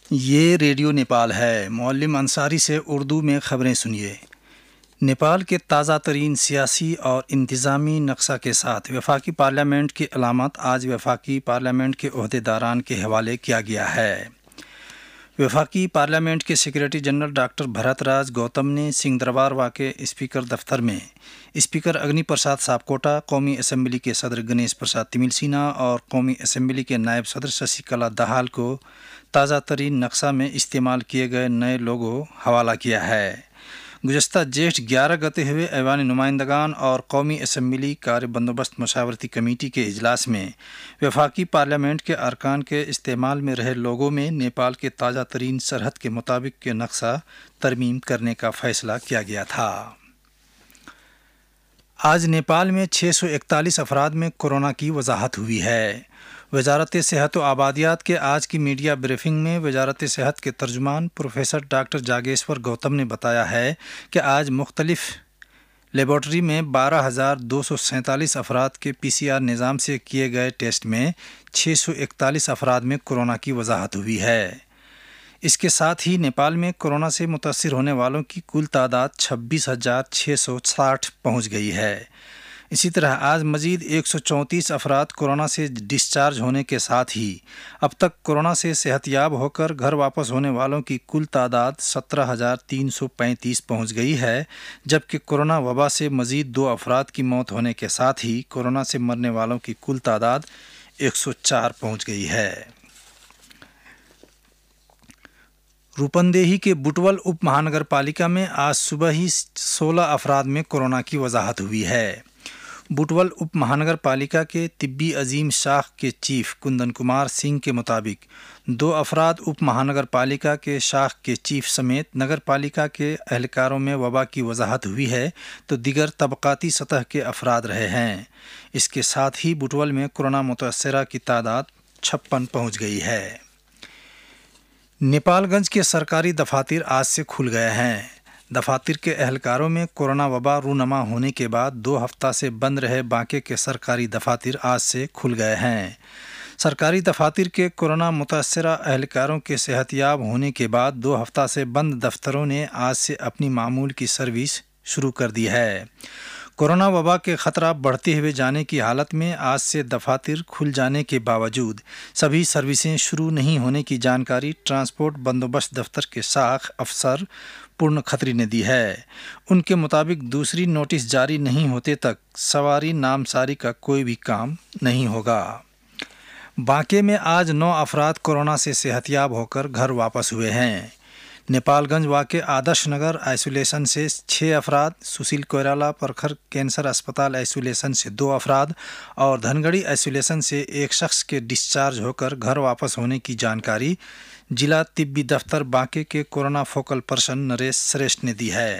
یہ ریڈیو نیپال ہے۔ معلم انصاری سے اردو میں خبریں سنیے۔ نیپال کے تازہ ترین سیاسی اور انتظامی نقشہ کے ساتھ وفاقی پارلیمنٹ کی علامت آج وفاقی پارلیمنٹ کے عہدیداران کے حوالے کیا گیا ہے۔ وفاقی پارلیمنٹ کے secretary general doctor Bharat Raj Gautam نے سنگھ دربار واقع اسپیکر دفتر میں اسپیکر اگنی پرساد ساپکوٹا، قومی اسمبلی کے صدر گنیش پرساد تمل سینہ اور قومی اسمبلی کے نائب صدر ششی کلا دہال کو تازہ ترین نقشہ میں استعمال کیے گئے نئے لوگو حوالہ کیا ہے۔ گزشتہ جیٹھ 11 گتے ہوئے ایوان نمائندگان اور قومی اسمبلی کار بندوبست مشاورتی کمیٹی کے اجلاس میں وفاقی پارلیمنٹ کے ارکان کے استعمال میں رہے لوگوں میں نیپال کے تازہ ترین سرحد کے مطابق کے نقشہ ترمیم کرنے کا فیصلہ کیا گیا تھا۔ آج نیپال میں 641 افراد میں کورونا کی وضاحت ہوئی ہے۔ وزارت صحت و آبادیات کے آج کی میڈیا بریفنگ میں وزارت صحت کے ترجمان پروفیسر ڈاکٹر جاگیشور گوتم نے بتایا ہے کہ آج مختلف لیبارٹری میں 12,247 افراد کے PCR نظام سے کیے گئے ٹیسٹ میں 641 افراد میں کورونا کی وضاحت ہوئی ہے۔ اس کے ساتھ ہی نیپال میں کورونا سے متاثر ہونے والوں کی کل تعداد 26,660 پہنچ گئی ہے۔ اسی طرح آج مزید 134 افراد کورونا سے ڈسچارج ہونے کے ساتھ ہی اب تک کورونا سے صحت یاب ہو کر گھر واپس ہونے والوں کی کل تعداد 17,335 پہنچ گئی ہے، جبکہ کورونا وبا سے مزید 2 افراد کی موت ہونے کے ساتھ ہی کورونا سے مرنے والوں کی کل تعداد 104 پہنچ گئی ہے۔ روپندیہی کے بٹول اپ مہانگر پالیکا میں آج صبح ہی 16 افراد میں کورونا کی وضاحت ہوئی ہے۔ بٹول اپ مہانگر پالیکا کے طبی عظیم شاخ کے چیف کندن کمار سنگھ کے مطابق 2 افراد اپ مہانگر پالیکا کے شاخ کے چیف سمیت نگر پالیکا کے اہلکاروں میں وبا کی وضاحت ہوئی ہے تو دیگر طبقاتی سطح کے افراد رہے ہیں۔ اس کے ساتھ ہی بٹول میں کورونا متاثرہ کی تعداد 56 پہنچ گئی ہے۔ نیپال گنج کے سرکاری دفاتر آج سے کھل گئے ہیں۔ دفاتر کے اہلکاروں میں کورونا وبا رونما ہونے کے بعد 2 ہفتہ سے بند رہے باقی کے سرکاری دفاتر آج سے کھل گئے ہیں۔ سرکاری دفاتر کے کورونا متاثرہ اہلکاروں کے صحت یاب ہونے کے بعد 2 ہفتہ سے بند دفتروں نے آج سے اپنی معمول کی سروس شروع کر دی ہے۔ کورونا وبا کے خطرہ بڑھتے ہوئے جانے کی حالت میں آج سے دفاتر کھل جانے کے باوجود سبھی سروسیں شروع نہیں ہونے کی جانکاری ٹرانسپورٹ بندوبست دفتر کے شاخ افسر پورن کھتری نے دی ہے۔ ان کے مطابق دوسری نوٹس جاری نہیں ہوتے تک سواری نامساری کا کوئی بھی کام نہیں ہوگا۔ بانکے میں آج 9 افراد کورونا سے صحت یاب ہو کر گھر واپس ہوئے ہیں۔ نیپال گنج واقع آدرش نگر آئسولیشن سے 6 افراد، سشیل کوئرالہ پرکھر کینسر اسپتال آئسولیشن سے 2 افراد اور دھنگڑی آئسولیشن سے 1 شخص کے ڈسچارج ہو کر گھر واپس ہونے کی جانکاری ضلع طبی دفتر بانکے کے corona focal person Naresh Shrestha نے دی ہے۔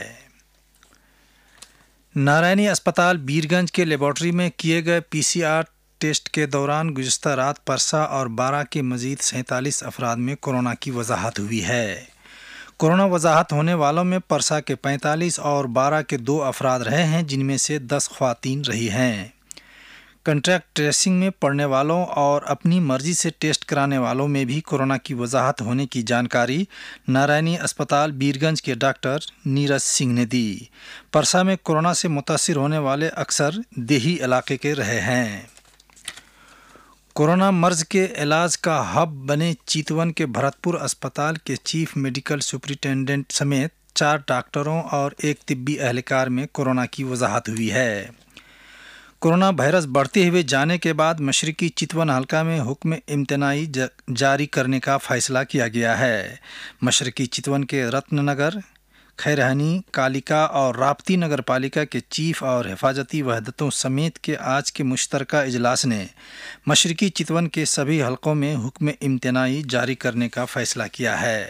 نارائنی اسپتال بیرگنج کے لیبارٹری میں کیے گئے PCR ٹیسٹ کے دوران گزشتہ رات پرسا اور بارہ کے مزید 47 افراد میں کورونا کی وضاحت ہوئی ہے۔ کورونا وضاحت ہونے والوں میں پرسا کے 45 اور بارہ کے 2 افراد رہے ہیں، جن میں سے 10 خواتین رہی ہیں۔ کنٹریکٹ ٹریسنگ میں پڑنے والوں اور اپنی مرضی سے ٹیسٹ کرانے والوں میں بھی کورونا کی وضاحت ہونے کی جانکاری نارائنی اسپتال بیرگنج کے ڈاکٹر نیرج سنگھ نے دی۔ پرسا میں کورونا سے متاثر ہونے والے اکثر دیہی علاقے کے رہے ہیں۔ کورونا مرض کے علاج کا ہب بنے چیتون کے بھرت پور اسپتال کے چیف میڈیکل سپرنٹینڈنٹ سمیت 4 ڈاکٹروں اور 1 طبی اہلکار میں کورونا کی وضاحت ہوئی ہے۔ کورونا وائرس بڑھتے ہوئے جانے کے بعد مشرقی چتون حلقہ میں حکم امتناعی جاری کرنے کا فیصلہ کیا گیا ہے۔ مشرقی چتون کے رتن نگر، خیرہنی، کالیکا اور راپتی نگر پالیکا کے چیف اور حفاظتی وحدتوں سمیت کے آج کے مشترکہ اجلاس نے مشرقی چتون کے سبھی حلقوں میں حکم امتناعی جاری کرنے کا فیصلہ کیا ہے۔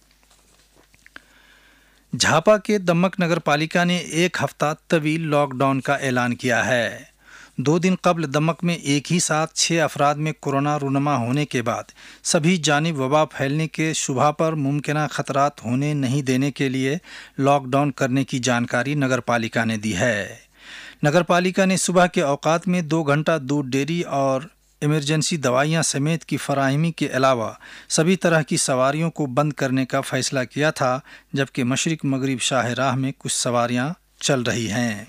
جھاپا کے دمک نگر پالیکا نے 1 ہفتہ طویل لاک ڈاؤن کا اعلان کیا ہے۔ 2 دن قبل دمک میں ایک ہی ساتھ 6 افراد میں کورونا رونما ہونے کے بعد سبھی جانب وبا پھیلنے کے شبہ پر ممکنہ خطرات ہونے نہیں دینے کے لیے لاک ڈاؤن کرنے کی جانکاری نگر پالیکا نے دی ہے۔ نگر پالیکا نے صبح کے اوقات میں 2 گھنٹہ دودھ ڈیری اور ایمرجنسی دوائیاں سمیت کی فراہمی کے علاوہ سبھی طرح کی سواریوں کو بند کرنے کا فیصلہ کیا تھا، جبکہ مشرق مغرب شاہ راہ میں کچھ سواریاں چل رہی ہیں۔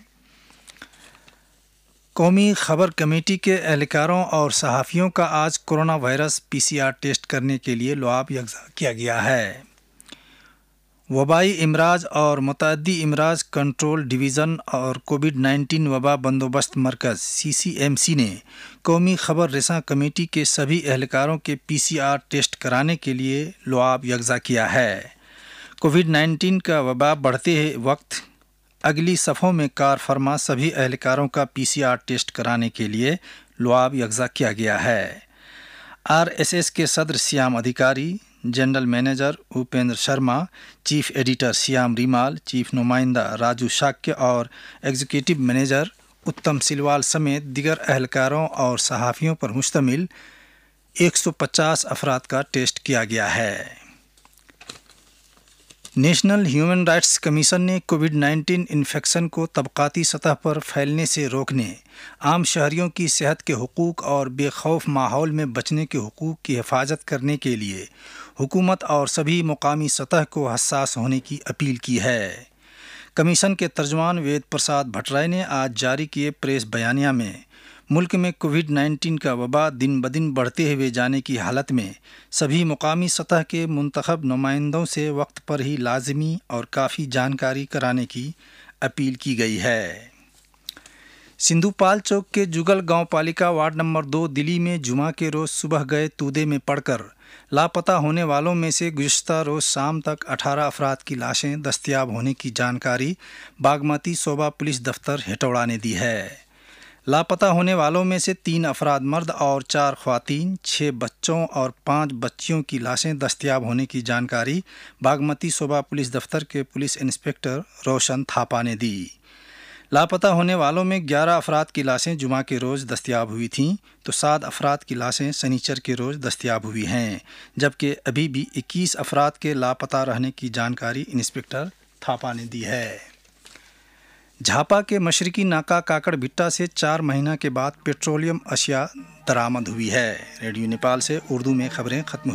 قومی خبر کمیٹی کے اہلکاروں اور صحافیوں کا آج کورونا وائرس PCR ٹیسٹ کرنے کے لیے لعاب یکجا کیا گیا ہے۔ وبائی امراض اور متعدی امراض کنٹرول ڈویژن اور کووڈ-19 وبا بندوبست مرکز CCMC نے قومی خبر رساں کمیٹی کے سبھی اہلکاروں کے PCR ٹیسٹ کرانے کے لیے لعاب یکجا کیا ہے۔ کووڈ-19 کا وبا بڑھتے وقت اگلی صفوں میں کار فرما سبھی اہلکاروں کا PCR ٹیسٹ کرانے کے لیے لعاب یکجا کیا گیا ہے۔ RSS کے صدر Shyam Adhikari, general manager Upendra Sharma, chief editor Shyam Rimal, chief نمائندہ راجو شاکیہ اور ایگزیکٹو مینیجر اتم سلوال سمیت دیگر اہلکاروں اور صحافیوں پر مشتمل 150 افراد کا ٹیسٹ کیا گیا ہے۔ نیشنل ہیومن رائٹس کمیشن نے کووڈ-19 انفیکشن کو طبقاتی سطح پر پھیلنے سے روکنے، عام شہریوں کی صحت کے حقوق اور بے خوف ماحول میں بچنے کے حقوق کی حفاظت کرنے کے لیے حکومت اور سبھی مقامی سطح کو حساس ہونے کی اپیل کی ہے۔ کمیشن کے ترجمان وید پرساد بھٹرائے نے آج جاری کیے پریس بیانیہ میں ملک میں کووڈ-19 کا وبا دن بدن بڑھتے ہوئے جانے کی حالت میں سبھی مقامی سطح کے منتخب نمائندوں سے وقت پر ہی لازمی اور کافی جانکاری کرانے کی اپیل کی گئی ہے۔ سندھو پال چوک کے جگل گاؤں پالیکا وارڈ نمبر 2 دلی میں جمعہ کے روز صبح گئے تودے میں پڑ کر لاپتہ ہونے والوں میں سے گزشتہ روز شام تک 18 افراد کی لاشیں دستیاب ہونے کی جانکاری باگمتی صوبہ پولیس دفتر ہٹوڑا نے دی ہے۔ لاپتہ ہونے والوں میں سے 3 افراد مرد اور 4 خواتین، 6 بچوں اور 5 بچیوں کی لاشیں دستیاب ہونے کی جانکاری باگمتی صوبہ پولیس دفتر کے پولیس انسپکٹر روشن تھاپا نے دی۔ لاپتہ ہونے والوں میں 11 افراد کی لاشیں جمعہ کے روز دستیاب ہوئی تھیں تو 7 افراد کی لاشیں سنیچر کے روز دستیاب ہوئی ہیں، جبکہ ابھی بھی 21 افراد کے لاپتہ رہنے کی جانکاری انسپکٹر تھاپا نے دی ہے۔ جھاپا کے مشرقی ناکہ کاکڑ بھٹہ سے 4 مہینہ کے بعد پیٹرولیم اشیاء درآمد ہوئی ہے۔ ریڈیو نیپال سے اردو میں خبریں ختم